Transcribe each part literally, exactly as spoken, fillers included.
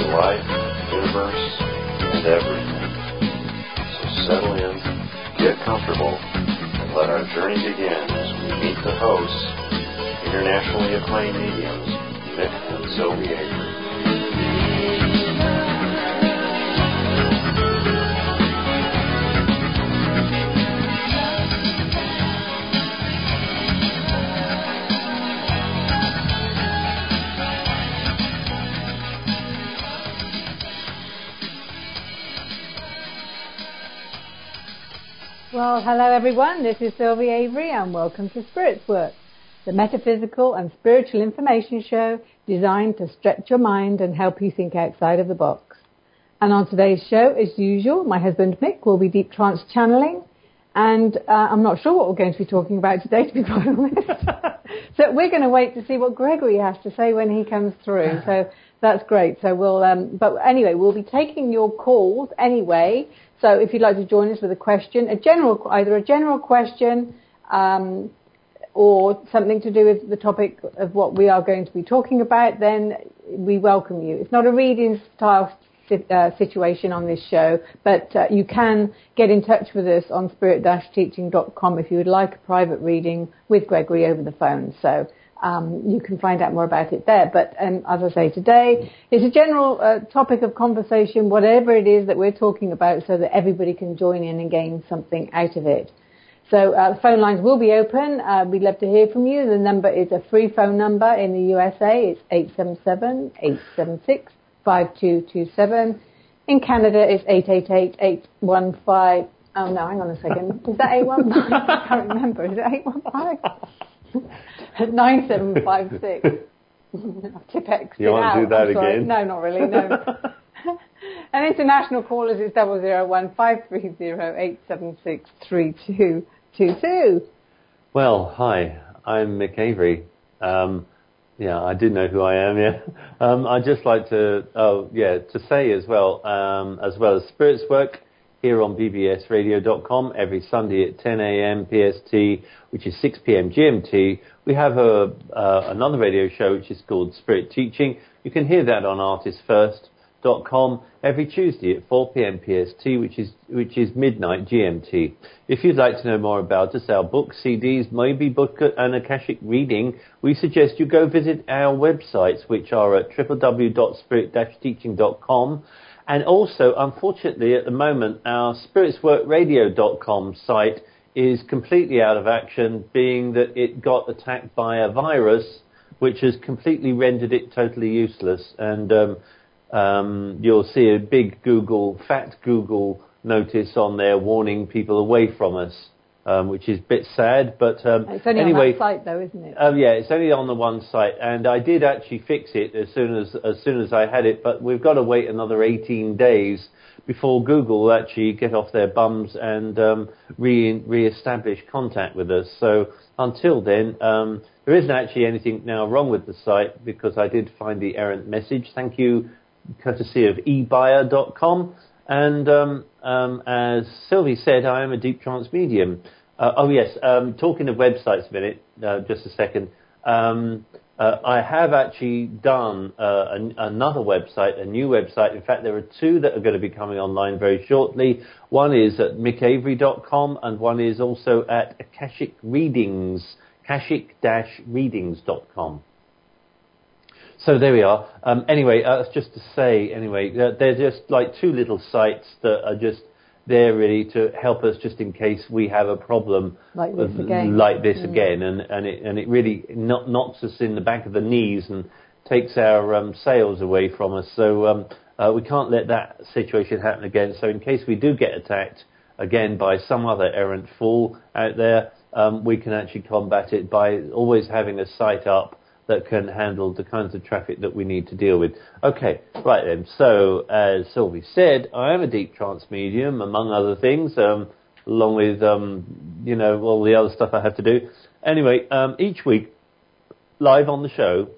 life, universe, and everything. So settle in, get comfortable, and let our journey begin as we meet the hosts, internationally acclaimed mediums, Mick and Sylvie Avery. Well, hello everyone, this is Sylvie Avery and welcome to Spirit's Work, the metaphysical and spiritual information show designed to stretch your mind and help you think outside of the box. And on today's show, as usual, my husband Mick will be deep trance channeling, and uh, I'm not sure what we're going to be talking about today, to be quite honest. So we're going to wait to see what Gregory has to say when he comes through. So that's great. So we'll, um, but anyway, we'll be taking your calls anyway. So if you'd like to join us with a question, a general, either a general question um, or something to do with the topic of what we are going to be talking about, then we welcome you. It's not a reading style uh, situation on this show, but uh, you can get in touch with us on spirit dash teaching dot com if you would like a private reading with Gregory over the phone. So Um, you can find out more about it there. But um, as I say, today it's a general uh, topic of conversation, whatever it is that we're talking about, so that everybody can join in and gain something out of it. So uh, the phone lines will be open. Uh, we'd love to hear from you. The number is a free phone number in the U S A. It's eight seven seven, eight seven six, five two two seven. In Canada, it's eight eight eight, eight one five. Oh, no, hang on a second. Is that eight one five? I can't remember. Is it eight one five? nine seven five six. You want to do that again? No, not really, no. And international callers is double zero one five three zero eight seven six three two two two. Well, hi, I'm Mick Avery. Um, yeah, I do know who I am, yeah. Um, I'd just like to, oh, yeah, to say as well, um, as well as Spirit's Work, here on B B S radio dot com every Sunday at ten a.m. P S T, which is six p.m. G M T. We have a, uh, another radio show which is called Spirit Teaching. You can hear that on artist first dot com every Tuesday at four p.m. P S T, which is which is midnight G M T. If you'd like to know more about us, our books, C Ds, maybe book an Akashic reading, we suggest you go visit our websites, which are at w w w dot spirit dash teaching dot com. And also, unfortunately, at the moment, our spirits work radio dot com site is completely out of action, being that it got attacked by a virus, which has completely rendered it totally useless. And um, um, you'll see a big Google, fat Google notice on there warning people away from us, um, which is a bit sad. But um, it's only anyway, on that site, though, isn't it? Um, yeah, it's only on the one site, and I did actually fix it as soon as as soon as I had it. But we've got to wait another eighteen days before Google will actually get off their bums and um, re re-establish contact with us. So until then, um, there isn't actually anything now wrong with the site, because I did find the errant message. Thank you, courtesy of e buyer dot com. And um, um, as Sylvie said, I am a deep trance medium. Uh, oh, yes, um, talking of websites a minute, uh, just a second. Um, uh, I have actually done uh, an, another website, a new website. In fact, there are two that are going to be coming online very shortly. One is at mick avery dot com, and one is also at Akashic Readings, akashic dash readings dot com. So there we are. Um, anyway, uh, just to say, anyway, uh, they're just like two little sites that are just there really to help us, just in case we have a problem like this again, like this mm. again, and and it and it really not, knocks us in the back of the knees and takes our um, sales away from us. So um, uh, we can't let that situation happen again. So in case we do get attacked again by some other errant fool out there, um, we can actually combat it by always having a site up that can handle the kinds of traffic that we need to deal with. Okay, right then. So, as Sylvie said, I am a deep trance medium, among other things, um, along with, um, you know, all the other stuff I have to do. Anyway, um, each week, live on the show,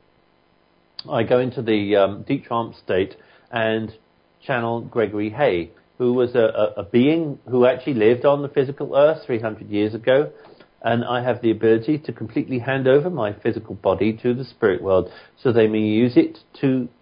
I go into the um, deep trance state and channel Gregory Hay, who was a, a, a being who actually lived on the physical earth three hundred years ago. And I have the ability to completely hand over my physical body to the spirit world, so they may use it to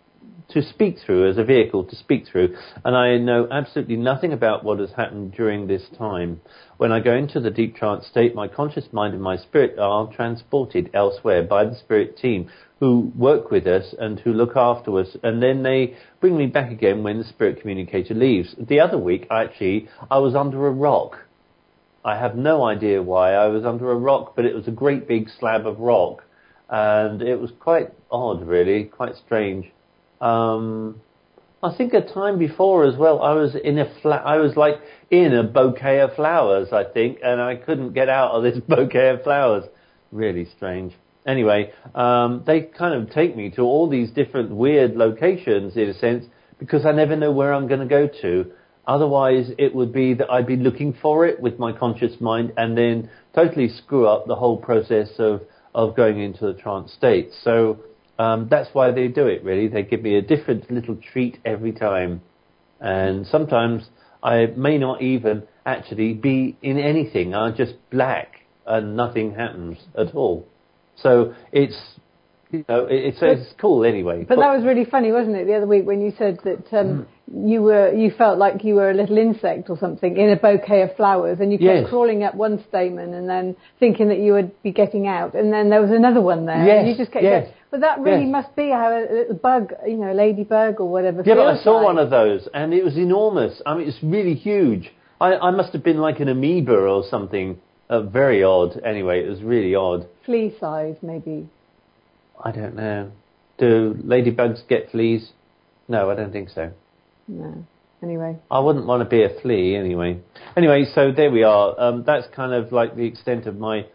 to speak through, as a vehicle to speak through. And I know absolutely nothing about what has happened during this time. When I go into the deep trance state, my conscious mind and my spirit are transported elsewhere by the spirit team who work with us and who look after us. And then they bring me back again when the spirit communicator leaves. The other week, actually, I was under a rock. I have no idea why I was under a rock, but it was a great big slab of rock. And it was quite odd, really, quite strange. Um, I think a time before as well, I was in a fla- I was like in a bouquet of flowers, I think, and I couldn't get out of this bouquet of flowers. Really strange. Anyway, um, they kind of take me to all these different weird locations, in a sense, because I never know where I'm going to go to. Otherwise, it would be that I'd be looking for it with my conscious mind and then totally screw up the whole process of of going into the trance state. So um, that's why they do it, really. They give me a different little treat every time. And sometimes I may not even actually be in anything. I'm just black and nothing happens at all. So it's, you know, it's, it's cool anyway. But, but that was really funny, wasn't it, the other week when you said that um, mm. you were you felt like you were a little insect or something in a bouquet of flowers, and you kept yes. crawling up one stamen and then thinking that you would be getting out, and then there was another one there. Yes. And you just kept yes. going. But that really yes. must be how a little bug, you know, ladybug or whatever. Yeah, but I saw like. one of those, and it was enormous. I mean, it's really huge. I, I must have been like an amoeba or something. Uh, very odd. Anyway, it was really odd. Flea size, maybe. I don't know. Do ladybugs get fleas? No, I don't think so. No. Anyway. I wouldn't want to be a flea anyway. Anyway, so there we are. Um, that's kind of like the extent of my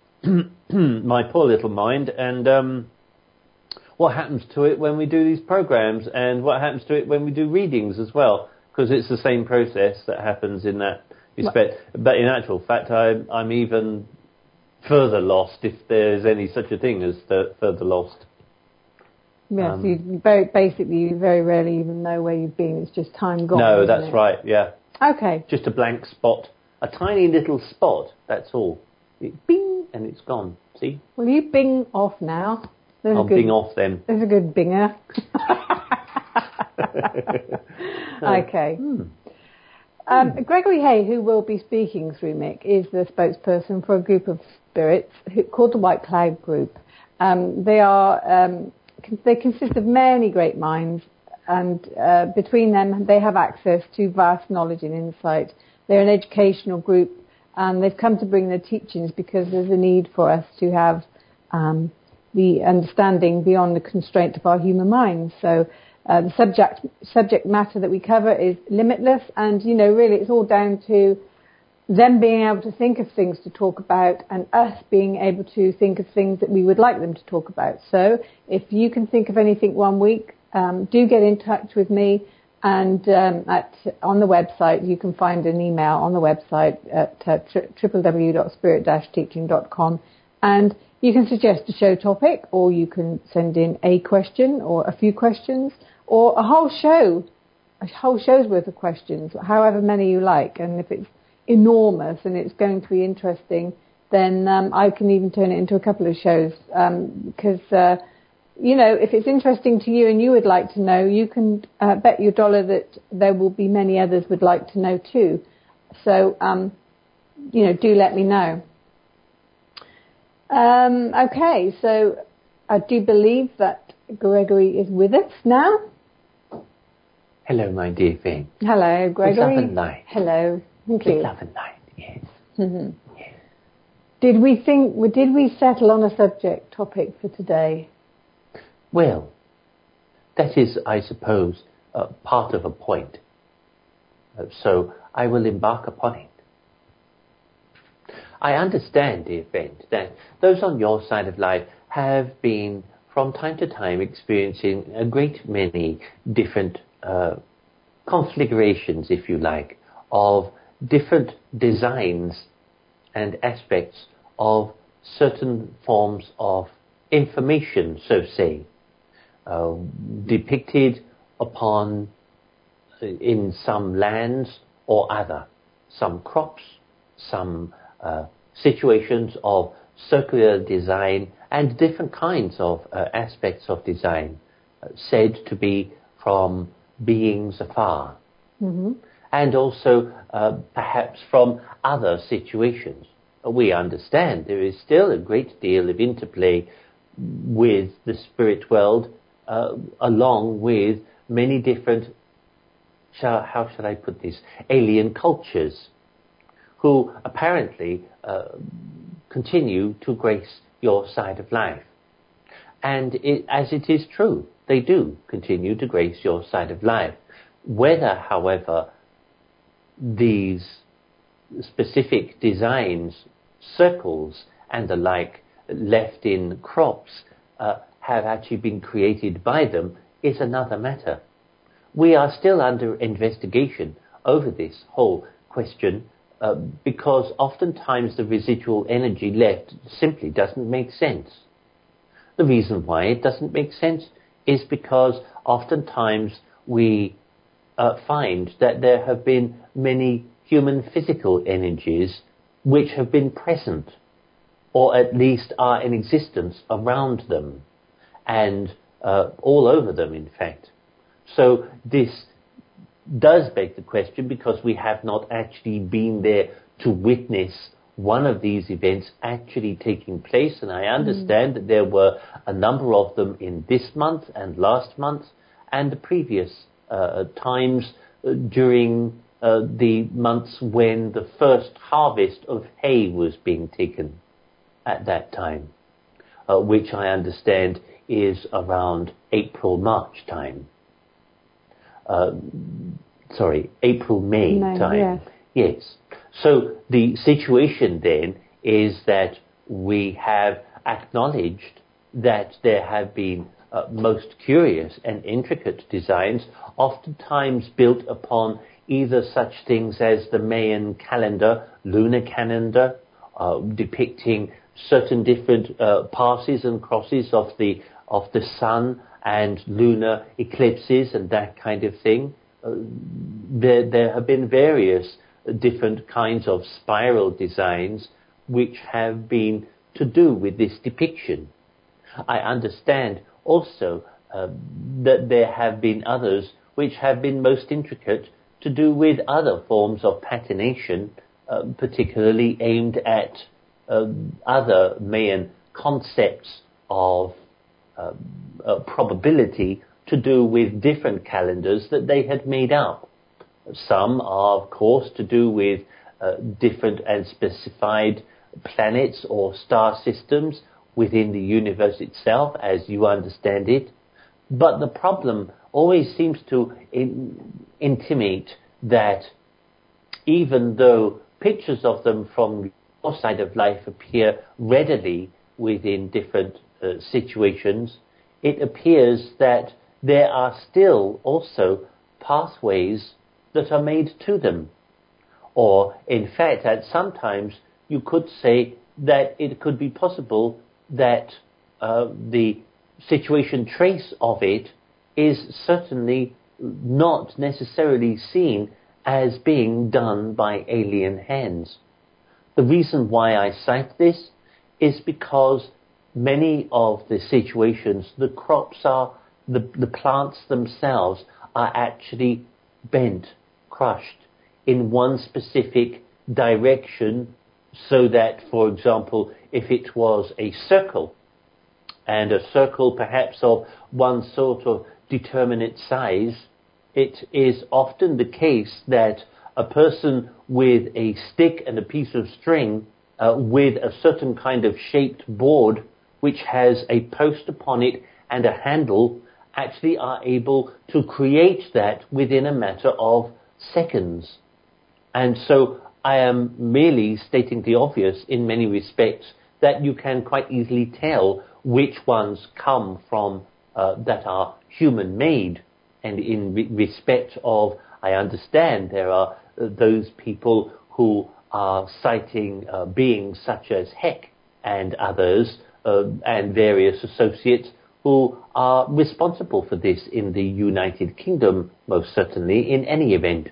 my poor little mind, and um, what happens to it when we do these programs, and what happens to it when we do readings as well, because it's the same process that happens in that respect. What? But in actual fact, I, I'm even further lost, if there's any such a thing as the further lost. Yes, um, you very basically you very rarely even know where you've been. It's just time gone. No, that's it? right. Yeah. Okay. Just a blank spot, a tiny little spot. That's all. It, bing, and it's gone. See? Well, you bing off now. There's I'll a good, bing off then. There's a good binger. Okay. Hmm. Um, Gregory Hay, who will be speaking through Mick, is the spokesperson for a group of spirits who, called the White Cloud Group. Um, they are um, con- they consist of many great minds, and uh, between them they have access to vast knowledge and insight. They're an educational group, and they've come to bring their teachings because there's a need for us to have um, the understanding beyond the constraint of our human minds. So. Uh, the subject subject matter that we cover is limitless, and you know, really, it's all down to them being able to think of things to talk about, and us being able to think of things that we would like them to talk about. So, if you can think of anything one week, um, do get in touch with me, and um, at on the website you can find an email on the website at uh, w w w dot spirit dash teaching dot com, and you can suggest a show topic, or you can send in a question or a few questions. Or a whole show, a whole show's worth of questions, however many you like. And if it's enormous and it's going to be interesting, then um, I can even turn it into a couple of shows. Um, because, uh, you know, if it's interesting to you and you would like to know, you can uh, bet your dollar that there will be many others would like to know too. So, um, you know, do let me know. Um, okay, so I do believe that Gregory is with us now. Hello, my dear friend. Hello, Gregory. Good love and light. Hello. Thank Good you. love and light, yes. Mm-hmm. Yes. Did we think, did we settle on a subject topic for today? Well, that is, I suppose, uh, part of a point. Uh, so I will embark upon it. I understand, dear friend, that those on your side of life have been, from time to time, experiencing a great many different uh, configurations, if you like, of different designs and aspects of certain forms of information, so to say, uh, depicted upon, in some lands or other, some crops, some uh, situations of circular design and different kinds of uh, aspects of design uh, said to be from beings afar, mm-hmm. and also uh, perhaps from other situations. We understand there is still a great deal of interplay with the spirit world, uh, along with many different, shall, how should I put this, alien cultures, who apparently uh, continue to grace your side of life. And it, as it is true, they do continue to grace your side of life. Whether, however, these specific designs, circles and the like, left in crops, uh, have actually been created by them is another matter. We are still under investigation over this whole question, uh, because oftentimes the residual energy left simply doesn't make sense. The reason why it doesn't make sense is because oftentimes we uh, find that there have been many human physical energies which have been present, or at least are in existence around them, and uh, all over them, in fact. So this does beg the question, because we have not actually been there to witness one of these events actually taking place, and I understand mm. that there were a number of them in this month and last month and the previous uh, times uh, during uh, the months when the first harvest of hay was being taken at that time, uh, which I understand is around April, March time. Uh, sorry, April, May no, time. Yeah. Yes. So the situation then is that we have acknowledged that there have been uh, most curious and intricate designs, oftentimes built upon either such things as the Mayan calendar, lunar calendar, uh, depicting certain different uh, passes and crosses of the of the sun and lunar eclipses and that kind of thing. Uh, there, there have been various different kinds of spiral designs which have been to do with this depiction. I understand also uh, that there have been others which have been most intricate to do with other forms of patination, uh, particularly aimed at uh, other Mayan concepts of uh, uh, probability to do with different calendars that they had made up. Some are, of course, to do with uh, different and specified planets or star systems within the universe itself, as you understand it. But the problem always seems to in, intimate that even though pictures of them from your side of life appear readily within different uh, situations, it appears that there are still also pathways that are made to them. Or, in fact, at sometimes you could say that it could be possible that uh, the situation trace of it is certainly not necessarily seen as being done by alien hands. The reason why I cite this is because many of the situations, the crops are, the, the plants themselves are actually bent, crushed in one specific direction, so that, for example, if it was a circle, and a circle perhaps of one sort of determinate size, it is often the case that a person with a stick and a piece of string uh, with a certain kind of shaped board which has a post upon it and a handle actually are able to create that within a matter of seconds. And so I am merely stating the obvious in many respects, that you can quite easily tell which ones come from uh, that are human-made. And in re- respect of, I understand there are uh, those people who are citing uh, beings such as Hek and others uh, and various associates who are responsible for this in the United Kingdom, most certainly, in any event.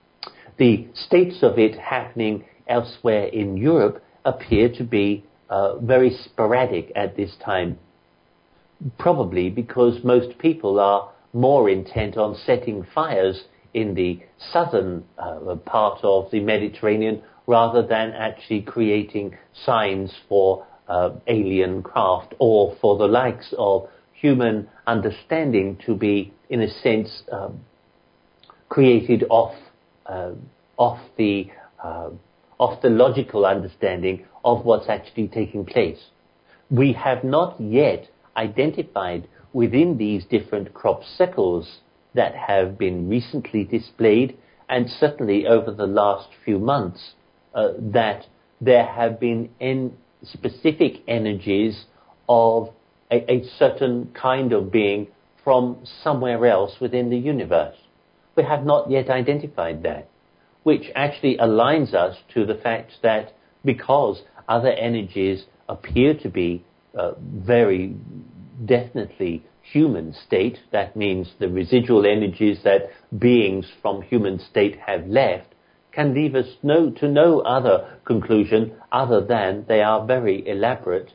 The states of it happening elsewhere in Europe appear to be uh, very sporadic at this time, probably because most people are more intent on setting fires in the southern uh, part of the Mediterranean rather than actually creating signs for uh, alien craft or for the likes of human understanding to be, in a sense, um, created off uh, off the uh, off the logical understanding of what's actually taking place. We have not yet identified within these different crop circles that have been recently displayed, and certainly over the last few months, uh, that there have been en- specific energies of a, a certain kind of being from somewhere else within the universe. We have not yet identified that, which actually aligns us to the fact that because other energies appear to be uh, very definitely human state, that means the residual energies that beings from human state have left, can leave us no, to no other conclusion other than they are very elaborate,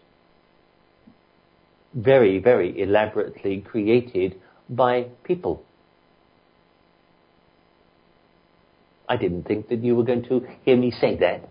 very, very elaborately created by people. I didn't think that you were going to hear me say that.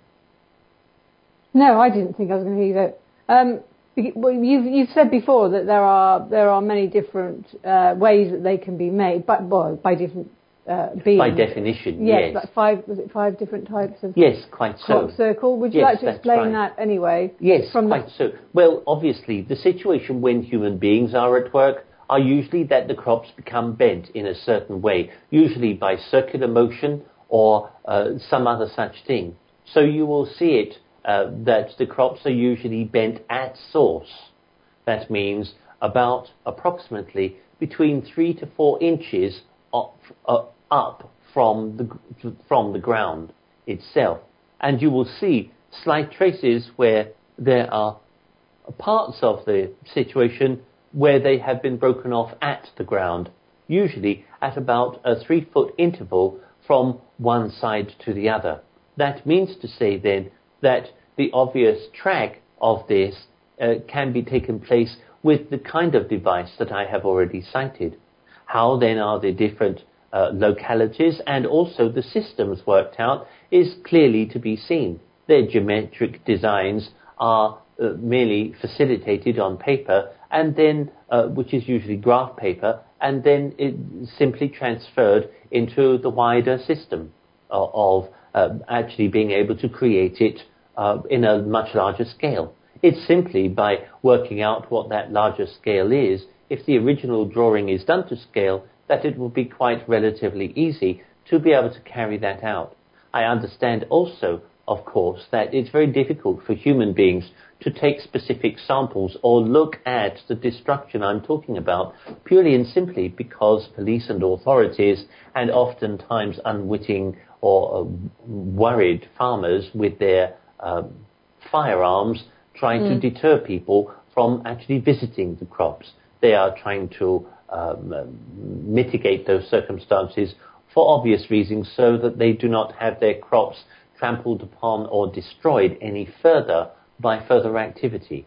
No, I didn't think I was going to hear that. Um, well, you've, you've said before that there are there are many different uh, ways that they can be made, but well, by different uh, beings. By definition, yes. yes. Like five was it five different types of yes, quite crop so. circle? Would you yes, like to explain right. that anyway? Yes, from quite the... so. Well, obviously, the situation when human beings are at work are usually that the crops become bent in a certain way, usually by circular motion or uh, some other such thing. So you will see it uh, that the crops are usually bent at source. That means about approximately between three to four inches up, uh, up from the from the ground itself. And you will see slight traces where there are parts of the situation where they have been broken off at the ground, usually at about a three foot interval from one side to the other. That means to say then that the obvious track of this uh, can be taken place with the kind of device that I have already cited. How then are the different uh, localities and also the systems worked out is clearly to be seen. Their geometric designs are uh, merely facilitated on paper and then, uh, which is usually graph paper, and then it simply transferred into the wider system of, of uh, actually being able to create it uh, in a much larger scale. It's simply by working out what that larger scale is, if the original drawing is done to scale, that it will be quite relatively easy to be able to carry that out. I understand also, of course, that it's very difficult for human beings to take specific samples or look at the destruction I'm talking about purely and simply because police and authorities and oftentimes unwitting or uh, worried farmers with their uh, firearms trying mm. to deter people from actually visiting the crops. They are trying to um, mitigate those circumstances for obvious reasons so that they do not have their crops trampled upon or destroyed any further by further activity.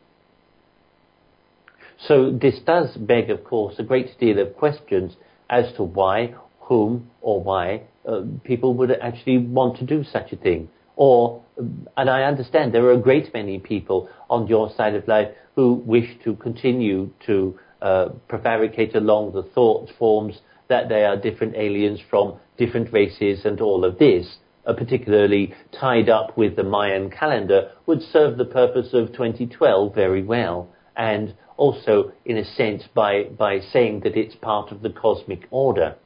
So this does beg, of course, a great deal of questions as to why, whom, or why uh, people would actually want to do such a thing. Or, and I understand there are a great many people on your side of life who wish to continue to uh, prevaricate along the thought forms that they are different aliens from different races and all of this, uh, particularly tied up with the Mayan calendar, would serve the purpose of twenty twelve very well. And also, in a sense, by, by saying that it's part of the cosmic order.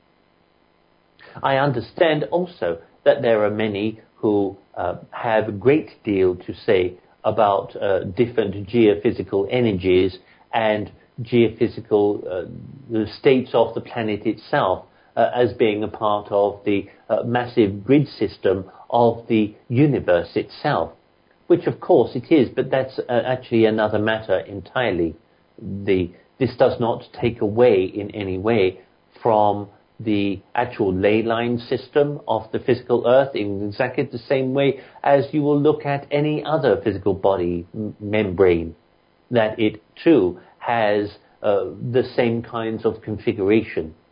I understand also that there are many who uh, have a great deal to say about uh, different geophysical energies and geophysical uh, states of the planet itself uh, as being a part of the uh, massive grid system of the universe itself, which of course it is, but that's uh, actually another matter entirely. The, this does not take away in any way from the actual ley line system of the physical earth in exactly the same way as you will look at any other physical body m- membrane, that it too has uh, the same kinds of configuration.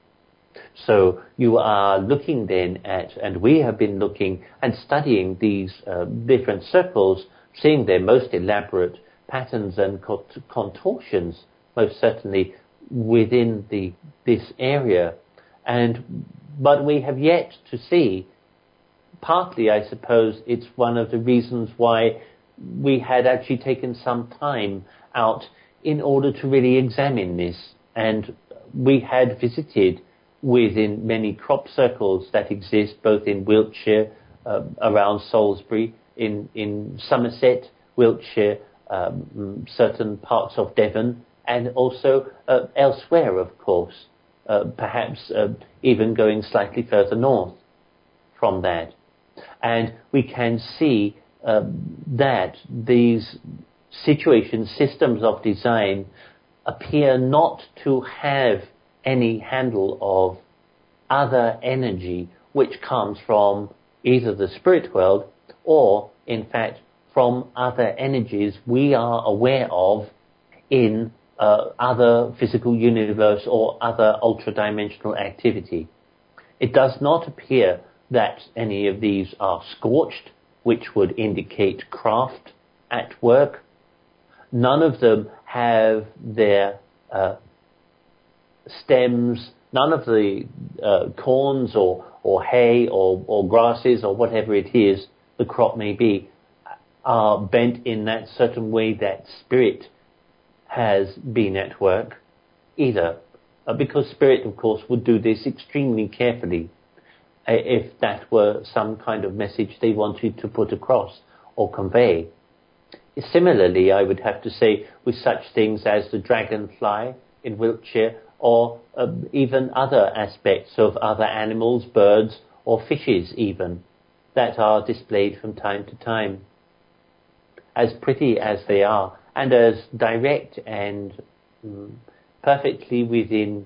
So you are looking then at, and we have been looking and studying these uh, different circles, seeing their most elaborate patterns and contortions, most certainly within the this area. And but we have yet to see, partly I suppose it's one of the reasons why we had actually taken some time out in order to really examine this. And we had visited within many crop circles that exist both in Wiltshire, uh, around Salisbury, in, in Somerset, Wiltshire, um, certain parts of Devon, and also uh, elsewhere, of course, uh, perhaps uh, even going slightly further north from that. And we can see uh, that these situations, systems of design, appear not to have any handle of other energy which comes from either the spirit world or, in fact, from other energies we are aware of in uh, other physical universe or other ultra-dimensional activity. It does not appear that any of these are scorched, which would indicate craft at work. None of them have their uh, stems, none of the uh, corns or, or hay or, or grasses or whatever it is the crop may be are bent in that certain way that spirit has been at work either. Uh, because spirit, of course, would do this extremely carefully uh, if that were some kind of message they wanted to put across or convey. Similarly, I would have to say with such things as the dragonfly in Wiltshire, or uh, even other aspects of other animals, birds, or fishes even, that are displayed from time to time. As pretty as they are, and as direct and um, perfectly within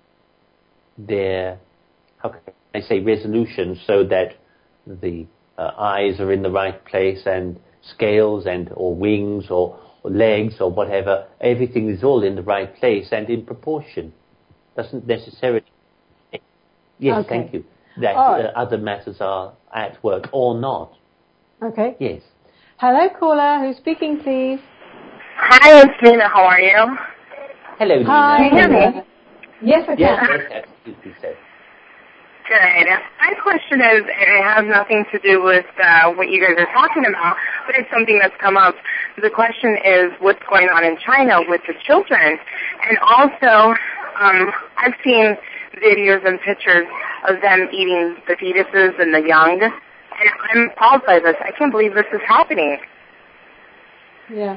their, how can I say, resolution, so that the uh, eyes are in the right place, and scales and or wings or, or legs or whatever, everything is all in the right place and in proportion. Doesn't necessarily. Yes, okay. Thank you. That right. uh, other matters are at work or not. Okay. Yes. Hello, caller. Who's speaking, please? Hi, it's Nina. How are you? Hello, Nina. Hi. Can you hear me? Yes, I can. Yes, yes, absolutely so. Good. My question is, it has nothing to do with uh, what you guys are talking about, but it's something that's come up. The question is what's going on in China with the children. And also, um, I've seen videos and pictures of them eating the fetuses and the young, and I'm appalled by this. I can't believe this is happening. Yeah.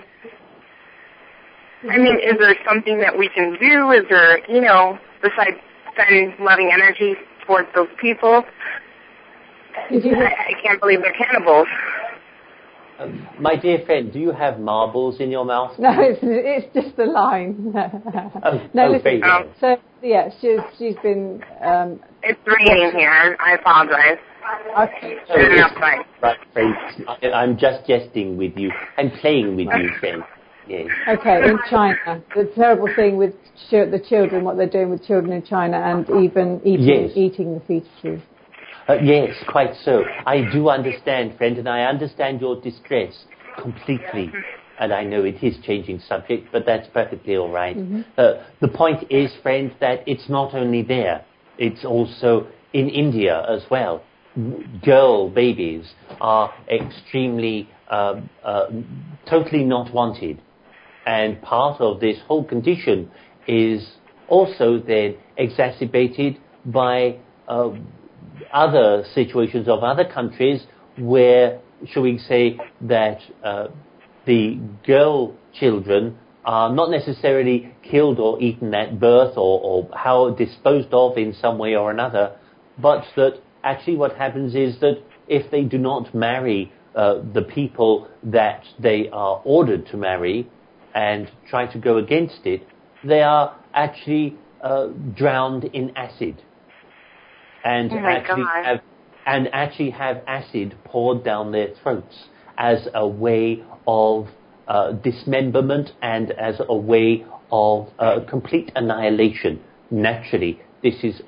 I mean, is there something that we can do? Is there, you know, besides sending loving energy towards those people? Did you I, I can't believe they're cannibals. Um, my dear friend, do you have marbles in your mouth? No, it's it's just a line. Oh, no, oh, listen. very well. So yeah, she's she's been. Um, It's raining here. I apologize. okay. Oh, Turn it yes. outside. Right, friend. I- I'm just jesting with you and playing with you, friend. Yes. Okay, in China, the terrible thing with ch- the children, what they're doing with children in China, and even eating Yes. eating the fetuses. Uh, yes, quite so. I do understand, friend, and I understand your distress completely. And I know it is changing subject, but that's perfectly all right. Mm-hmm. Uh, the point is, friend, that it's not only there. It's also in India as well. Girl babies are extremely, uh, uh, totally not wanted. And part of this whole condition is also then exacerbated by uh, other situations of other countries where, shall we say, that uh, the girl children are not necessarily killed or eaten at birth or, or how disposed of in some way or another, but that actually what happens is that if they do not marry uh, the people that they are ordered to marry and try to go against it, they are actually uh, drowned in acid. And oh my actually God. have and actually have acid poured down their throats as a way of uh, dismemberment and as a way of uh, complete annihilation. Naturally, this is a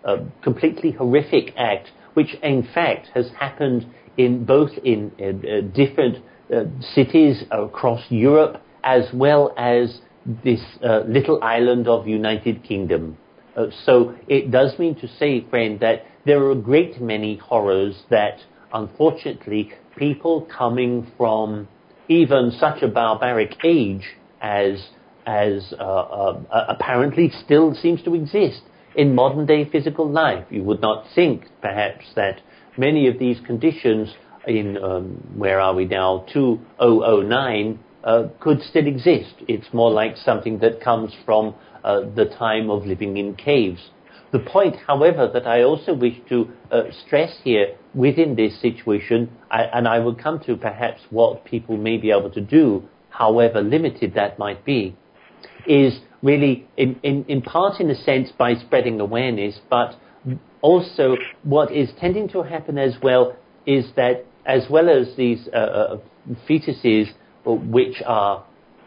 uh, completely horrific act, which in fact has happened in both in uh, uh, different uh, cities across Europe, as well as this uh, little island of United Kingdom. Uh, so it does mean to say, friend, that there are a great many horrors that, unfortunately, people coming from even such a barbaric age as as uh, uh, apparently still seems to exist in modern-day physical life. You would not think, perhaps, that many of these conditions in, um, where are we now, two thousand nine, uh, could still exist. It's more like something that comes from uh, the time of living in caves. The point, however, that I also wish to uh, stress here within this situation, I, and I will come to perhaps what people may be able to do, however limited that might be, is really in, in, in part in a sense by spreading awareness, but also what is tending to happen as well is that as well as these uh, uh, fetuses which are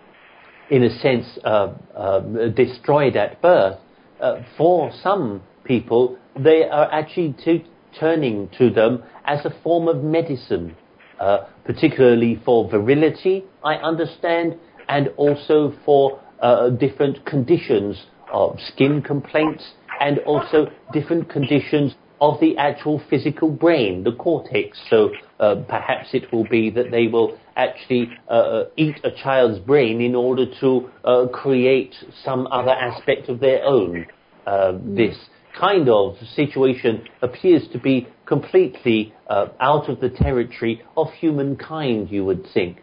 in a sense uh, uh, destroyed at birth, uh, for some people they are actually t- turning to them as a form of medicine, uh, particularly for virility, I understand, and also for uh, different conditions of skin complaints and also different conditions of the actual physical brain, the cortex. So uh, perhaps it will be that they will actually uh, eat a child's brain in order to uh, create some other aspect of their own. Uh, this kind of situation appears to be completely uh, out of the territory of humankind, you would think.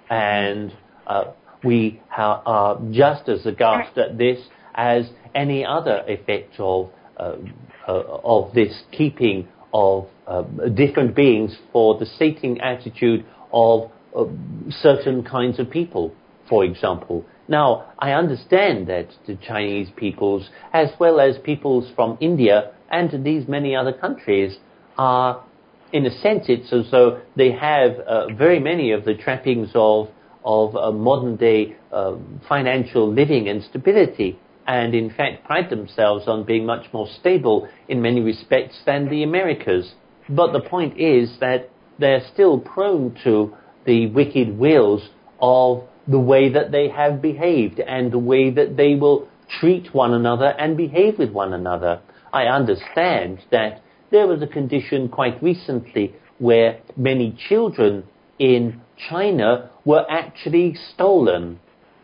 And uh, we ha- are just as aghast at this as any other effect of uh, uh, of this keeping of uh, different beings for the sating attitude of uh, certain kinds of people, for example. Now, I understand that the Chinese peoples, as well as peoples from India and these many other countries, are, in a sense, it's as though they have uh, very many of the trappings of of uh, modern-day uh, financial living and stability, and in fact pride themselves on being much more stable in many respects than the Americas. But the point is that they're still prone to the wicked wills of the way that they have behaved and the way that they will treat one another and behave with one another. I understand that there was a condition quite recently where many children in China were actually stolen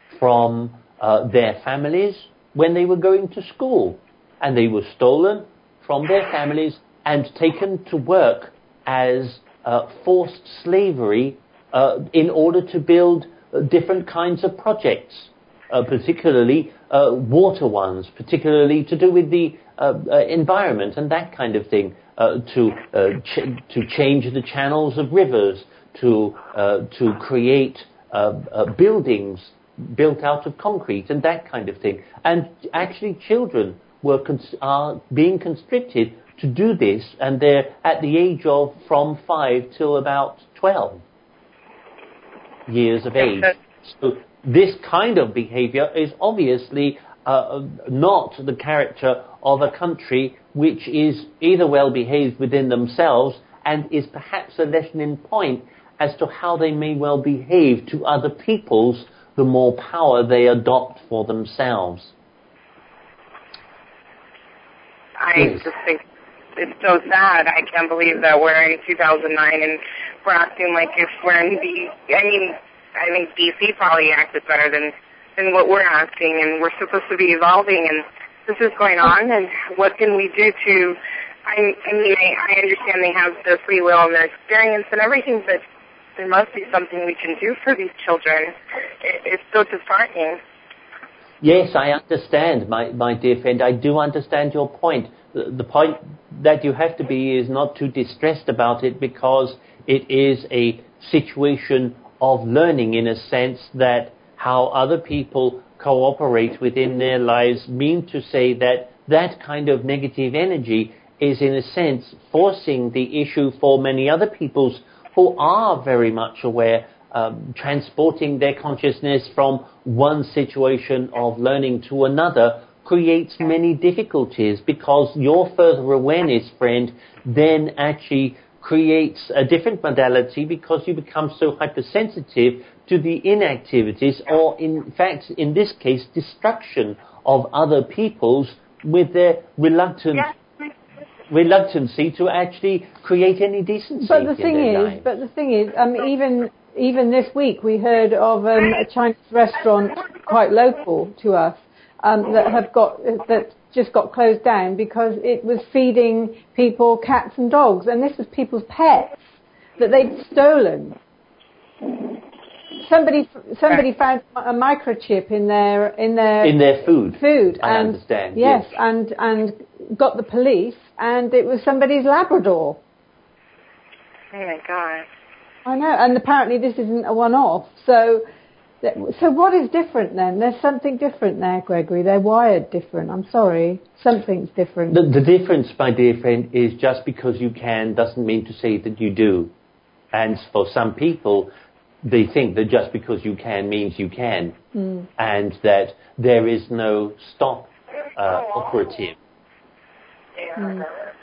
from uh, their families when they were going to school. And they were stolen from their families and taken to work as uh, forced slavery uh, in order to build uh, different kinds of projects, uh, particularly uh, water ones, particularly to do with the uh, uh, environment and that kind of thing, uh, to uh, ch- to change the channels of rivers, to uh, to create uh, uh, buildings built out of concrete and that kind of thing. And actually children were cons- are being constricted to do this, and they're at the age of from five till about twelve years of age. So this kind of behavior is obviously uh, not the character of a country which is either well behaved within themselves and is perhaps a lesson in point as to how they may well behave to other peoples the more power they adopt for themselves. I yes. just think it's so sad. I can't believe that we're in two thousand nine and we're acting like if we're in B. I mean, I think B C probably acted better than than what we're acting, and we're supposed to be evolving, and this is going on. And what can we do to? I, I mean, I, I understand they have their free will and their experience and everything, but there must be something we can do for these children. It, it's so disheartening. Yes, I understand, my, my dear friend. I do understand your point. The, the point that you have to be is not too distressed about it, because it is a situation of learning, in a sense that how other people cooperate within their lives mean to say that that kind of negative energy is, in a sense, forcing the issue for many other peoples who are very much aware, um, transporting their consciousness from one situation of learning to another, creates many difficulties, because your further awareness, friend, then actually creates a different modality, because you become so hypersensitive to the inactivities, or in fact, in this case, destruction of other people's, with their reluctant Yes. reluctancy to actually create any decency. But the in thing their is, lives. but the thing is, um, even even this week we heard of um, a Chinese restaurant quite local to us um, that have got that just got closed down because it was feeding people cats and dogs, and this was people's pets that they'd stolen. Somebody somebody found a microchip in their in their in their food. Food, I and understand. Yes, yes. and and got the police, and it was somebody's Labrador. Oh my God. I know, and apparently this isn't a one-off. So, so what is different then? There's something different there, Gregory. They're wired different. I'm sorry, something's different. The, the difference, my dear friend, is just because you can doesn't mean to say that you do. And for some people, they think that just because you can means you can, mm. and that there is no stop uh, operative. Mm.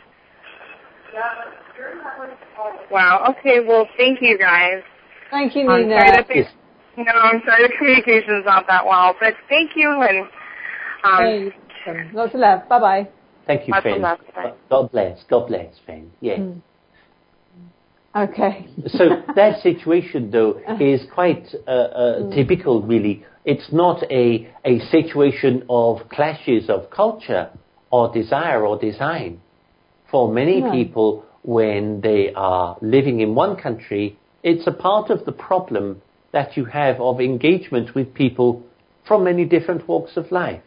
Wow. Okay. Well, thank you guys. Thank you, I'm Nina. sorry that the, no, I'm sorry the communication's not that well, but thank you, and um, hey, lots of love. Bye bye. Thank you, lots friend. Of love. God bless. God bless, friend. Yes. Mm. Okay. So that situation, though, is quite uh, uh, mm. typical, really. It's not a a situation of clashes of culture or desire or design. For many no. people, when they are living in one country, it's a part of the problem that you have of engagement with people from many different walks of life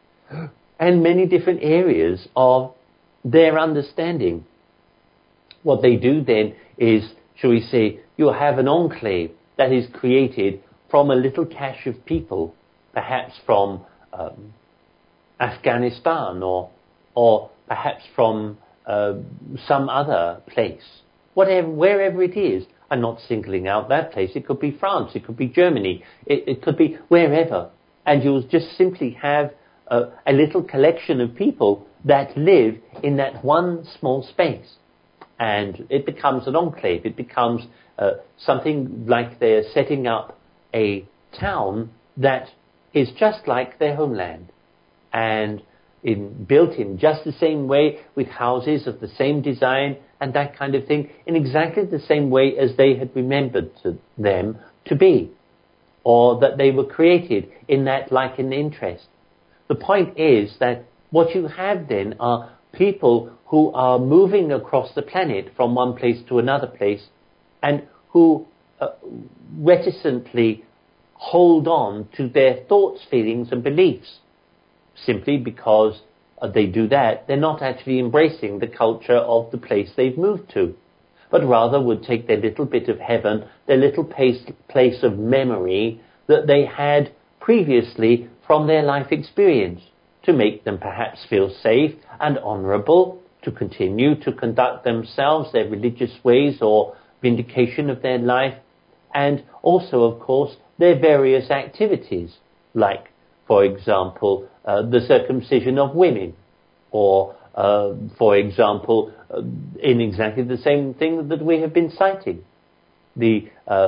and many different areas of their understanding. What they do then is, shall we say, you have an enclave that is created from a little cache of people, perhaps from um, Afghanistan or or perhaps from uh, some other place, whatever, wherever it is. I'm not singling out that place. It could be France, it could be Germany, it, it could be wherever. And you'll just simply have a, a little collection of people that live in that one small space. And it becomes an enclave. It becomes uh, something like they're setting up a town that is just like their homeland, and in, built in just the same way, with houses of the same design and that kind of thing, in exactly the same way as they had remembered to them to be, or that they were created in that like and interest. The point is that what you have then are people who are moving across the planet from one place to another place, and who uh, reticently hold on to their thoughts, feelings and beliefs. Simply because uh, they do that, they're not actually embracing the culture of the place they've moved to, but rather would take their little bit of heaven, their little place, place of memory that they had previously from their life experience, to make them perhaps feel safe and honourable, to continue to conduct themselves, their religious ways or vindication of their life, and also, of course, their various activities, like, for example, uh, the circumcision of women, or, uh, for example, uh, in exactly the same thing that we have been citing, the uh,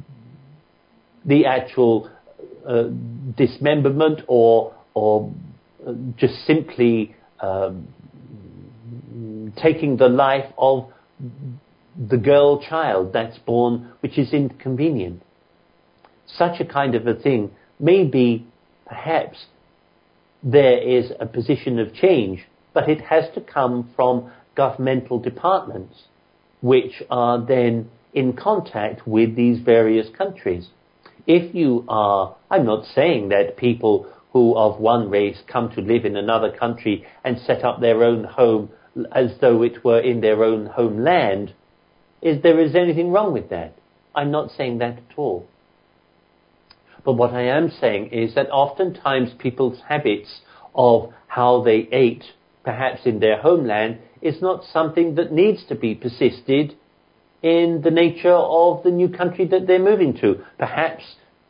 the actual uh, dismemberment or or just simply um, taking the life of the girl child that's born, which is inconvenient. Such a kind of a thing may be, perhaps, there is a position of change, but it has to come from governmental departments, which are then in contact with these various countries. If you are, I'm not saying that people who of one race come to live in another country and set up their own home as though it were in their own homeland, is there is anything wrong with that. I'm not saying that at all. But what I am saying is that oftentimes people's habits of how they ate, perhaps in their homeland, is not something that needs to be persisted in the nature of the new country that they're moving to. Perhaps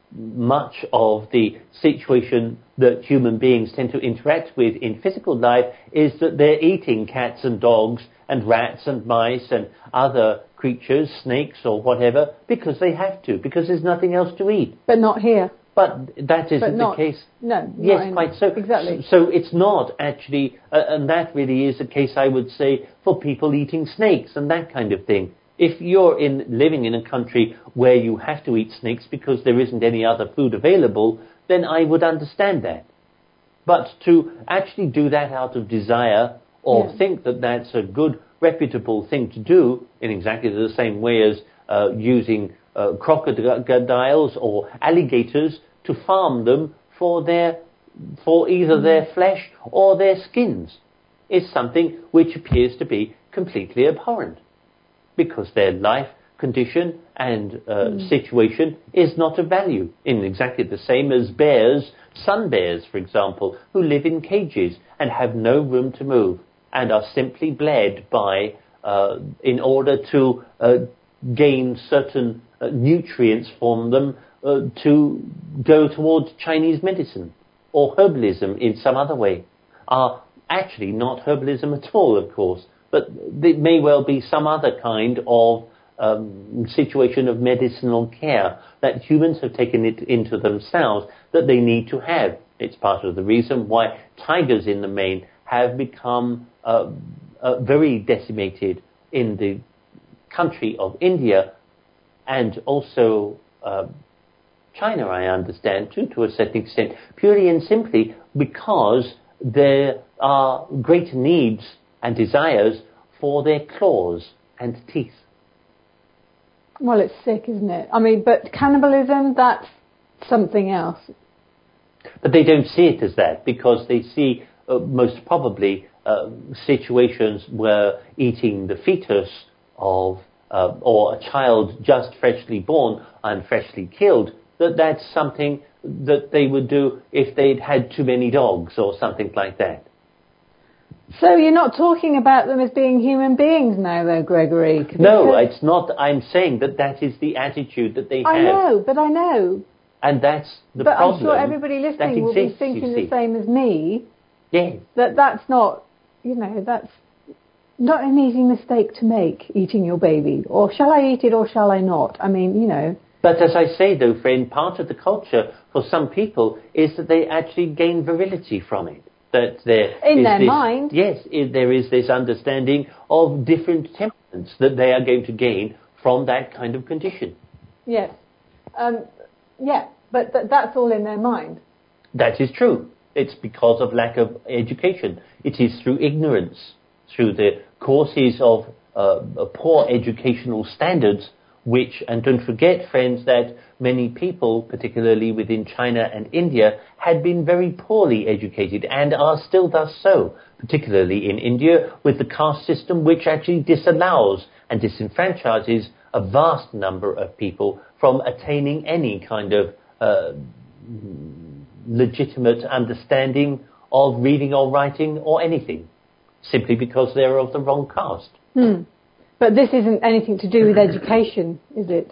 much of the situation that human beings tend to interact with in physical life is that they're eating cats and dogs and rats and mice and other creatures, snakes or whatever, because they have to, because there's nothing else to eat. But not here. But that isn't but not, the case. No. Yes, in, quite so. Exactly. So, so it's not actually, uh, and that really is the case, I would say, for people eating snakes and that kind of thing. If you're in living in a country where you have to eat snakes because there isn't any other food available, then I would understand that. But to actually do that out of desire or yeah. think that that's a good, reputable thing to do in exactly the same way as uh, using uh, crocodiles or alligators to farm them for their, for either mm. their flesh or their skins, is something which appears to be completely abhorrent, because their life condition and uh, mm. situation is not of value, in exactly the same as bears, sun bears, for example, who live in cages and have no room to move and are simply bled by, uh, in order to uh, gain certain uh, nutrients from them uh, to go towards Chinese medicine or herbalism in some other way, are actually not herbalism at all, of course, but it may well be some other kind of um, situation of medicinal care that humans have taken it into themselves that they need to have. It's part of the reason why tigers in the main have become uh, uh, very decimated in the country of India and also uh, China, I understand, too, to a certain extent, purely and simply because there are great needs and desires for their claws and teeth. Well, it's sick, isn't it? I mean, but cannibalism, that's something else. But they don't see it as that, because they see uh, most probably uh, situations where eating the fetus of uh, or a child just freshly born and freshly killed, that that's something that they would do if they'd had too many dogs or something like that. So you're not talking about them as being human beings now, though, Gregory? No, it's not. I'm saying that that is the attitude that they have. I know, but I know. And that's the but problem. But I'm sure everybody listening will exists, be thinking the same as me. Yes. That that's not, you know, that's not an easy mistake to make, eating your baby. Or shall I eat it or shall I not? I mean, you know. But as I say, though, friend, part of the culture for some people is that they actually gain virility from it. That there in is their this, mind. Yes, there is this understanding of different temperaments that they are going to gain from that kind of condition. Yes. Um, yeah, but th- that's all in their mind. That is true. It's because of lack of education. It is through ignorance, through the courses of uh, poor educational standards, which, and don't forget, friends, that many people, particularly within China and India, had been very poorly educated and are still thus so, particularly in India with the caste system, which actually disallows and disenfranchises a vast number of people from attaining any kind of uh, legitimate understanding of reading or writing or anything, simply because they're of the wrong caste. Hmm. But this isn't anything to do with education, is it?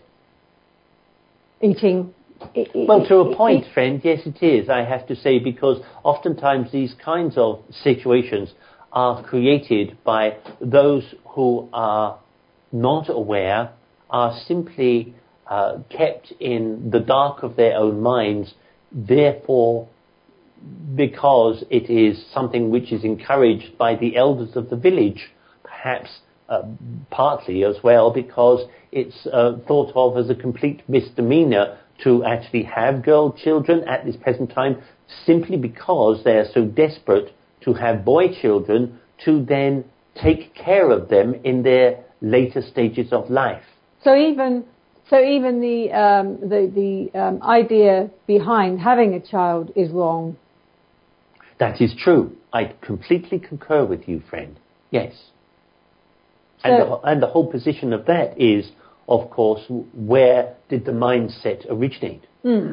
Eating. Well, to a point, friend, yes, it is, I have to say, because oftentimes these kinds of situations are created by those who are not aware, are simply uh, kept in the dark of their own minds, therefore, because it is something which is encouraged by the elders of the village, perhaps Uh, partly as well because it's uh, thought of as a complete misdemeanor to actually have girl children at this present time, simply because they are so desperate to have boy children to then take care of them in their later stages of life. So even so, even the um, the the um, idea behind having a child is wrong. That is true. I completely concur with you, friend. Yes. And, So, the, and the whole position of that is, of course, where did the mindset originate? Mm.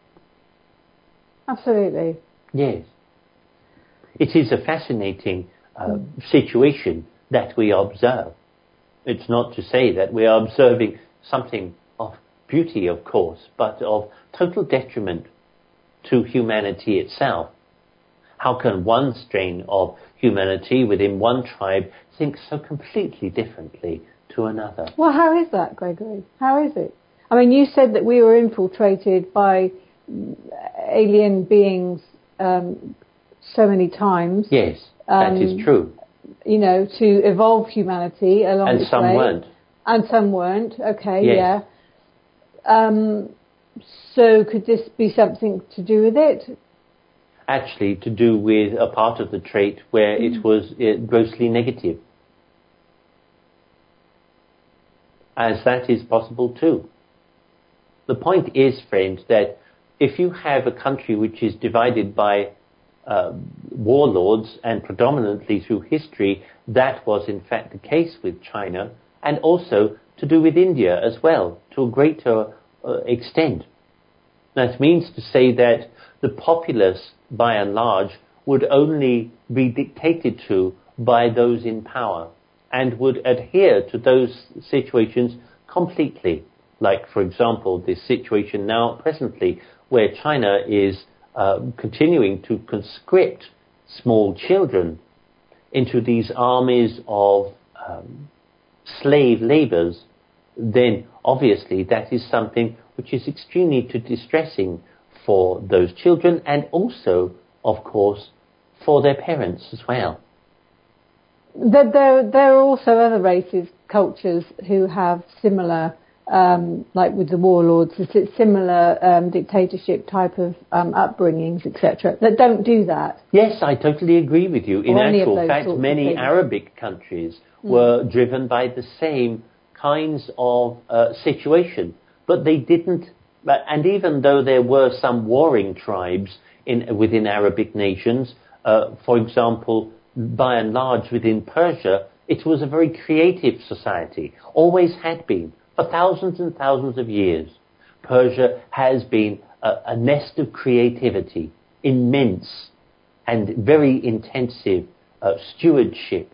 Absolutely. Yes. It is a fascinating uh, mm. situation that we observe. It's not to say that we are observing something of beauty, of course, but of total detriment to humanity itself. How can one strain of humanity within one tribe think so completely differently to another? Well, how is that, Gregory? How is it? I mean, you said that we were infiltrated by alien beings um, so many times. Yes, um, that is true. You know, to evolve humanity along And its some way. weren't. And some weren't. Okay, Yes. yeah. Um, so could this be something to do with it? Actually, to do with a part of the trait where mm. it was uh, grossly negative. As that is possible too. The point is, friend, that if you have a country which is divided by uh, warlords, and predominantly through history, that was in fact the case with China, and also to do with India as well, to a greater uh, extent. That means to say that the populace, by and large, would only be dictated to by those in power, and would adhere to those situations completely. Like, for example, this situation now presently where China is uh, continuing to conscript small children into these armies of um, slave labours, then obviously that is something which is extremely too distressing for those children, and also, of course, for their parents as well. There, there, there are also other races, cultures, who have similar, um, like with the warlords, similar um, dictatorship type of um, upbringings, et cetera, that don't do that. Yes, I totally agree with you. In or actual fact, many Arabic countries mm. were driven by the same kinds of uh, situation, but they didn't. And even though there were some warring tribes in within Arabic nations, uh, for example, by and large within Persia, it was a very creative society, always had been, for thousands and thousands of years. Persia has been a, a nest of creativity, immense and very intensive uh, stewardship,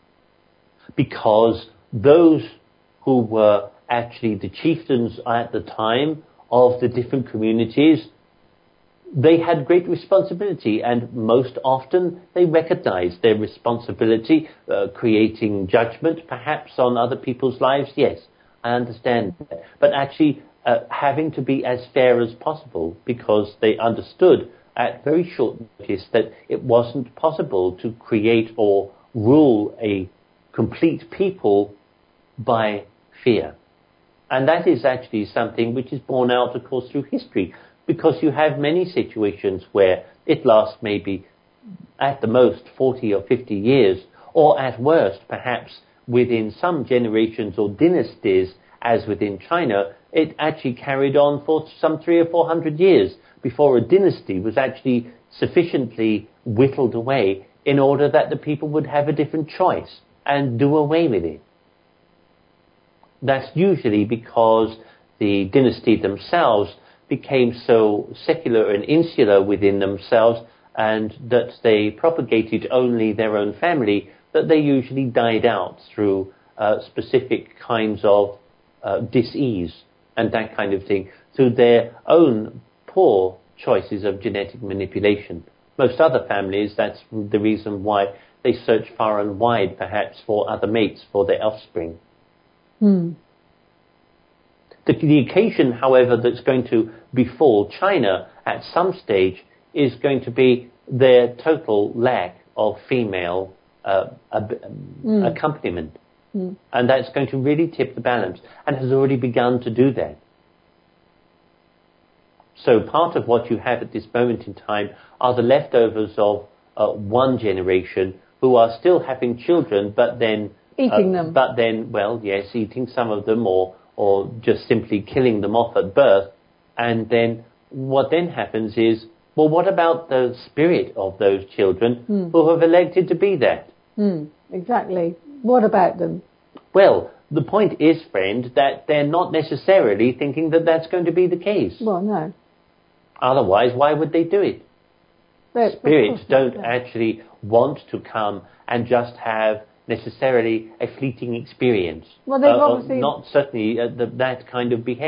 because those who were actually the chieftains at the time of the different communities, they had great responsibility, and most often they recognized their responsibility, uh, creating judgment perhaps on other people's lives. Yes, I understand that. But actually uh, having to be as fair as possible, because they understood at very short notice that it wasn't possible to create or rule a complete people by fear. And that is actually something which is borne out, of course, through history, because you have many situations where it lasts maybe at the most forty or fifty years, or at worst, perhaps within some generations or dynasties, as within China, it actually carried on for some three or four hundred years before a dynasty was actually sufficiently whittled away in order that the people would have a different choice and do away with it. That's usually because the dynasty themselves became so secular and insular within themselves, and that they propagated only their own family, that they usually died out through uh, specific kinds of uh, dis-ease and that kind of thing, through their own poor choices of genetic manipulation. Most other families, that's the reason why they search far and wide, perhaps, for other mates for their offspring. Hmm. The, the occasion, however, that's going to befall China at some stage is going to be their total lack of female uh, ab- mm. accompaniment. Mm. And that's going to really tip the balance, and has already begun to do that. So part of what you have at this moment in time are the leftovers of uh, one generation who are still having children, but then... Eating uh, them. But then, well, yes, eating some of them, or or just simply killing them off at birth. And then what then happens is, well, what about the spirit of those children mm. who have elected to be that? Mm, exactly. What about them? Well, the point is, friend, that they're not necessarily thinking that that's going to be the case. Well, no. Otherwise, why would they do it? But Spirits don't not, actually want to come and just have necessarily a fleeting experience. Well, they've uh, obviously... Not certainly uh, the, that kind of behest.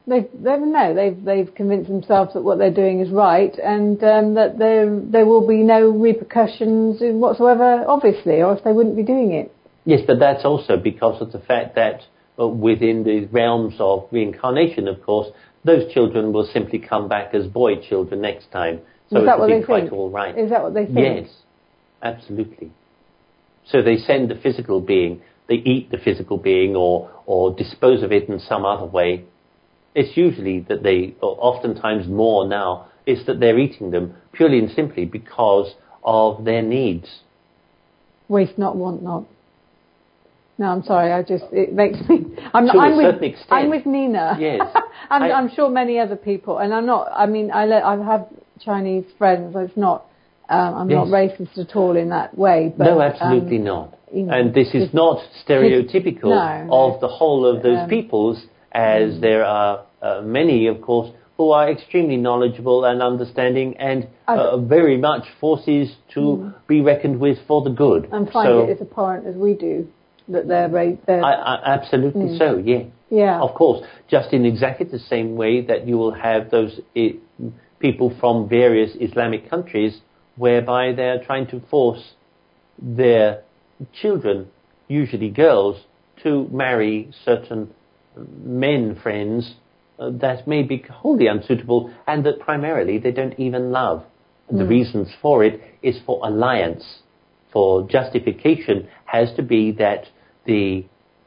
They've, they've no, they've they've convinced themselves that what they're doing is right, and um, that there there will be no repercussions whatsoever, obviously, or else they wouldn't be doing it. Yes, but that's also because of the fact that uh, within the realms of reincarnation, of course, those children will simply come back as boy children next time. So is that it'll what be they quite think? all right. Is that what they think? Yes, absolutely. So they send the physical being, they eat the physical being, or or dispose of it in some other way. It's usually that they, or oftentimes more now, is that they're eating them purely and simply because of their needs. Waste not, want not. No, I'm sorry. I just it makes me. I'm, to I'm a with. certain extent. I'm with Nina. Yes, I'm, I, I'm sure many other people, and I'm not. I mean, I let, I have Chinese friends. It's not. Um, I'm yes. not racist at all in that way. But, no, absolutely um, not. You know, and this is not stereotypical no, of the whole of those um, peoples, as mm. there are uh, many, of course, who are extremely knowledgeable and understanding, and uh, very much forces to mm. be reckoned with for the good. And find so, it as abhorrent as we do that they're. they're I, I, absolutely mm. so. Yeah. Yeah. Of course, just in exactly the same way that you will have those I- people from various Islamic countries, whereby they're trying to force their children, usually girls, to marry certain men friends uh, that may be wholly unsuitable and that primarily they don't even love. Mm. The reasons for it is for alliance. For justification has to be that the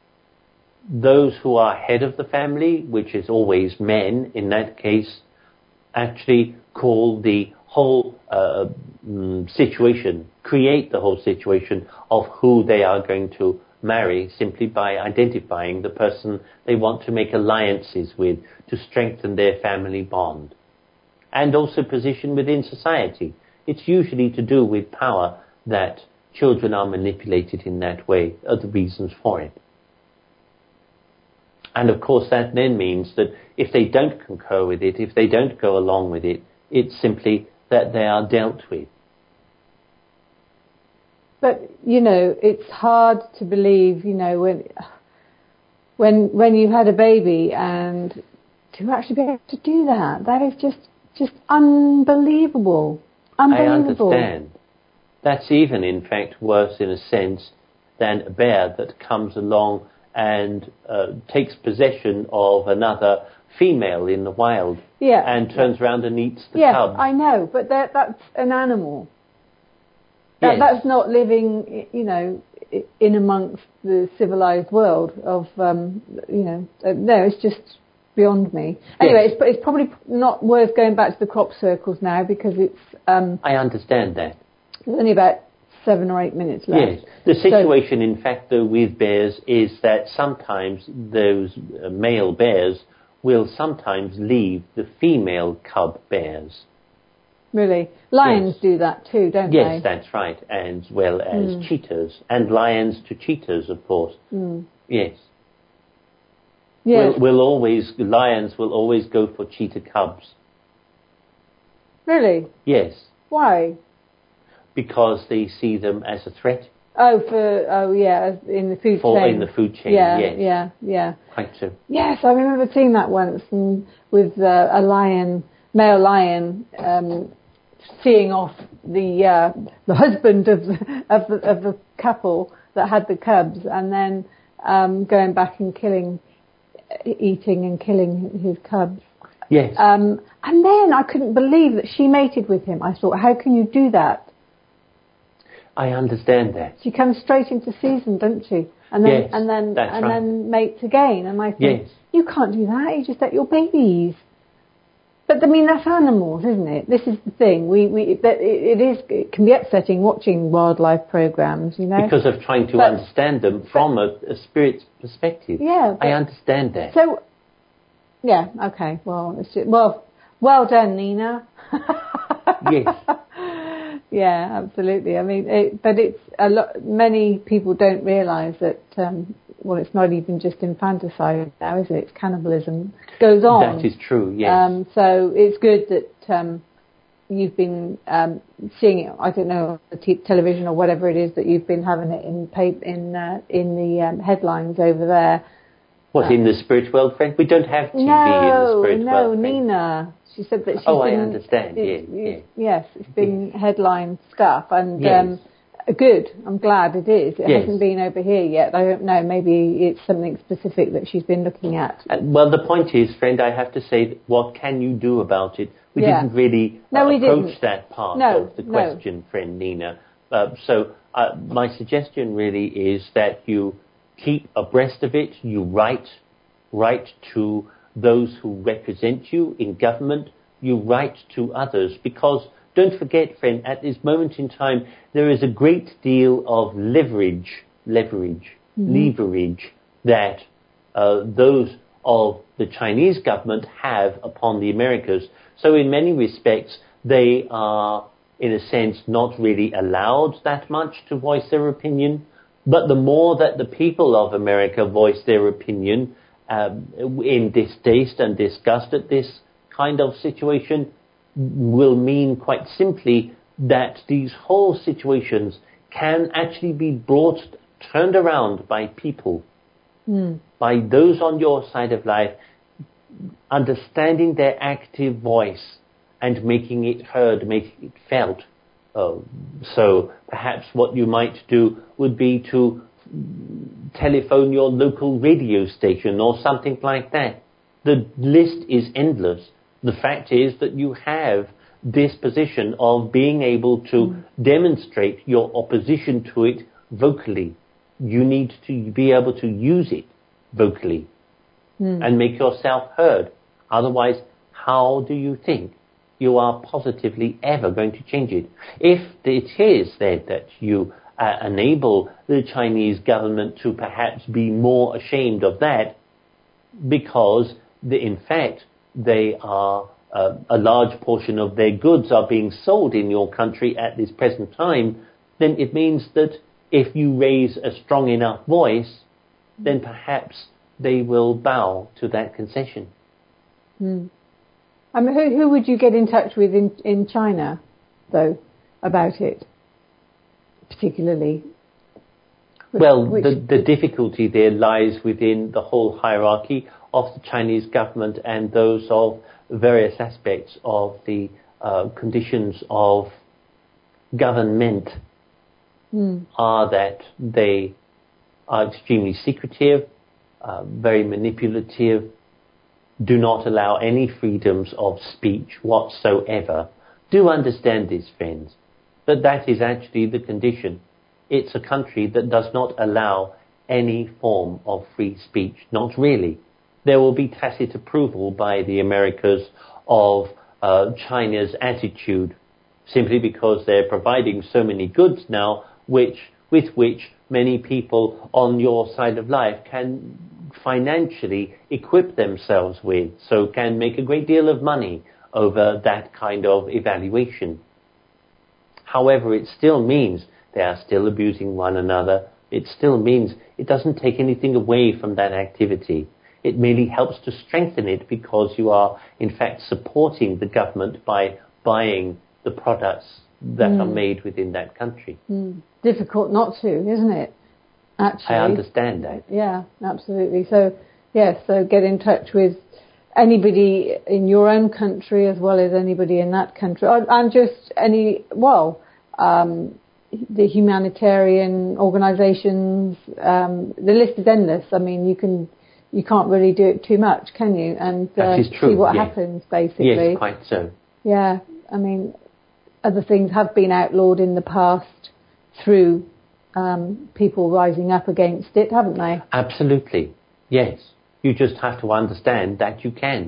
those who are head of the family, which is always men in that case, actually call the whole uh, um, situation, create the whole situation of who they are going to marry simply by identifying the person they want to make alliances with to strengthen their family bond. And also position within society. It's usually to do with power that children are manipulated in that way, are the reasons for it. And of course that then means that if they don't concur with it, if they don't go along with it, it's simply that they are dealt with. But, you know, it's hard to believe, you know, when when when you've had a baby and to actually be able to do that, that is just, just unbelievable. Unbelievable. I understand. That's even, in fact, worse in a sense than a bear that comes along and uh, takes possession of another female in the wild yeah. and turns yeah. around and eats the yes, cubs. I know, but that, that's an animal. That, yes. That's not living, you know, in amongst the civilized world of, um, you know, uh, no, it's just beyond me. Anyway, yes. it's, it's probably not worth going back to the crop circles now because it's... Um, I understand that. There's only about seven or eight minutes left. Yes. The situation, so, in fact, though, with bears is that sometimes those uh, male bears will sometimes leave the female cub bears. Really? Lions yes. do that too, don't yes, they? Yes, that's right. As well as mm. cheetahs. And lions to cheetahs, of course. Mm. Yes. Yes. We'll, we'll always, lions will always go for cheetah cubs. Really? Yes. Why? Because they see them as a threat. Oh, for oh yeah, in the food for, chain. In the food chain, yeah, yes. Yeah, yeah, Quite so. Yes, I remember seeing that once and with uh, a lion, male lion, um, seeing off the uh, the husband of the, of the of the couple that had the cubs, and then um, going back and killing, eating and killing his cubs. Yes. Um, and then I couldn't believe that she mated with him. I thought, how can you do that? I understand that. She comes straight into season, doesn't she? And then yes, and then that's and right. then mates again. And I think yes. you can't do that. You just let your babies. But I mean, that's animals, isn't it? This is the thing. We we that it, it is it can be upsetting watching wildlife programs, you know, because of trying to but, understand them from a, a spirit's perspective. Yeah, I understand that. So, yeah, okay. Well, it's just, well, well done, Nina. yes. Yeah, absolutely. I mean, it, but it's a lot. Many people don't realise that. Um, well, it's not even just infanticide now, is it? It's cannibalism. It goes on. That is true. Yes. Um, so it's good that um, you've been um, seeing it. I don't know, the t- television or whatever it is that you've been having it in paper, in uh, in the um, headlines over there. What, in the spirit world, friend? We don't have T V no, in the spirit no, world. No, friend. Nina. She said that she's Oh, been... I understand, it, yeah, it, yeah. Yes, it's been yeah. headline stuff, and yes. um, good. I'm glad it is. It yes. hasn't been over here yet. I don't know. Maybe it's something specific that she's been looking at. Uh, well, the point is, friend, I have to say, what can you do about it? We yeah. didn't really uh, no, we approach didn't. that part no, of the no. question, friend Nina. Uh, so uh, my suggestion really is that you keep abreast of it. You write, write to those who represent you in government. You write to others, because don't forget, friend, at this moment in time, there is a great deal of leverage, leverage, mm-hmm. leverage that uh, those of the Chinese government have upon the Americas. So in many respects, they are, in a sense, not really allowed that much to voice their opinion. But the more that the people of America voice their opinion um, in distaste and disgust at this kind of situation, will mean quite simply that these whole situations can actually be brought, turned around by people, mm. by those on your side of life, understanding their active voice and making it heard, making it felt. Uh, so perhaps what you might do would be to telephone your local radio station or something like that. The list is endless. The fact is that you have this position of being able to mm. demonstrate your opposition to it vocally. You need to be able to use it vocally mm. and make yourself heard. Otherwise, how do you think you are positively ever going to change it? If it is then that you uh, enable the Chinese government to perhaps be more ashamed of that, because the, in fact they are uh, a large portion of their goods are being sold in your country at this present time, then it means that if you raise a strong enough voice, then perhaps they will bow to that concession. Mm. I mean, who, who would you get in touch with in, in China, though, about it, particularly? Well, Which, the, the difficulty there lies within the whole hierarchy of the Chinese government and those of various aspects of the uh, conditions of government mm. are that they are extremely secretive, uh, very manipulative, do not allow any freedoms of speech whatsoever. Do understand this, friends, that that is actually the condition. It's a country that does not allow any form of free speech, not really. There will be tacit approval by the Americas of uh, China's attitude, simply because they're providing so many goods now, which with which many people on your side of life can financially equip themselves with, so can make a great deal of money over that kind of evaluation. However, it still means they are still abusing one another. It still means it doesn't take anything away from that activity. It merely helps to strengthen it, because you are, in fact, supporting the government by buying the products that mm. are made within that country. Mm. Difficult not to, isn't it? Actually, I understand that. Yeah, absolutely. So, yes, so get in touch with anybody in your own country as well as anybody in that country, and just any, well, um, the humanitarian organisations. Um, the list is endless. I mean, you can, you can't really do it too much, can you? And uh, that is true, see what yes. happens, basically. Yes, quite so. Yeah, I mean, other things have been outlawed in the past through um, people rising up against it, haven't they? Absolutely, yes. You just have to understand that you can.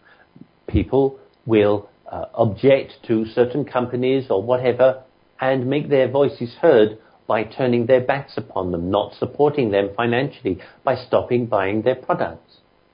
People will uh, object to certain companies or whatever and make their voices heard by turning their backs upon them, not supporting them financially, by stopping buying their products.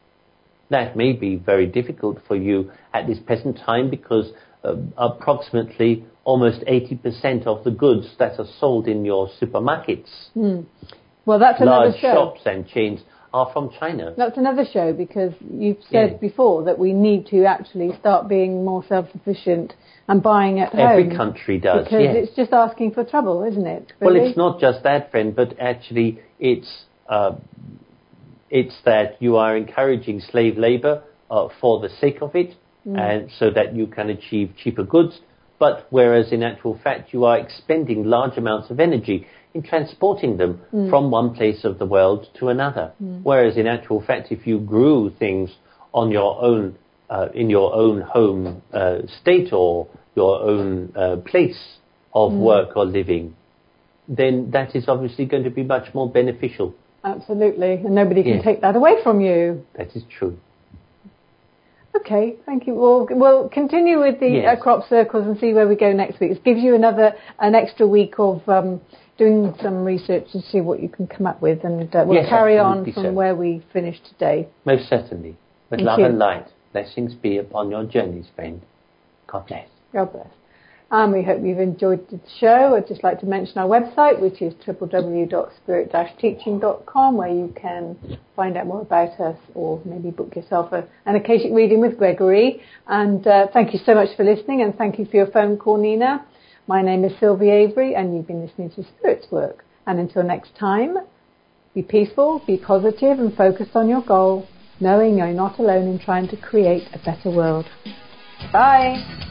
That may be very difficult for you at this present time, because uh, approximately almost eighty percent of the goods that are sold in your supermarkets, mm. well, that's another large show. shops and chains, are from China. That's another show, because you've said yeah. before that we need to actually start being more self-sufficient and buying at home. Every country does, because yes. it's just asking for trouble, isn't it? Really? Well, it's not just that, friend, but actually it's uh, it's that you are encouraging slave labor uh, for the sake of it, mm. and so that you can achieve cheaper goods. But whereas in actual fact you are expending large amounts of energy in transporting them mm. from one place of the world to another. Mm. Whereas in actual fact, if you grew things on your own, uh, in your own home uh, state or your own uh, place of mm. work or living, then that is obviously going to be much more beneficial. Absolutely, and nobody can yes. take that away from you. That is true. Okay, thank you. We'll, we'll continue with the yes. uh, crop circles and see where we go next week. It gives you another an extra week of um, doing some research and see what you can come up with, and uh, we'll yes, carry on from so. where we finished today. Most certainly. With thank love you. and light, blessings be upon your journeys, friend. God bless. God bless. And we hope you've enjoyed the show. I'd just like to mention our website, which is w w w dot spirit dash teaching dot com, where you can find out more about us or maybe book yourself a, an Akashic reading with Gregory. And uh, thank you so much for listening, and thank you for your phone call, Nina. My name is Sylvie Avery, and you've been listening to Spirit's Work. And until next time, be peaceful, be positive, and focus on your goal, knowing you're not alone in trying to create a better world. Bye.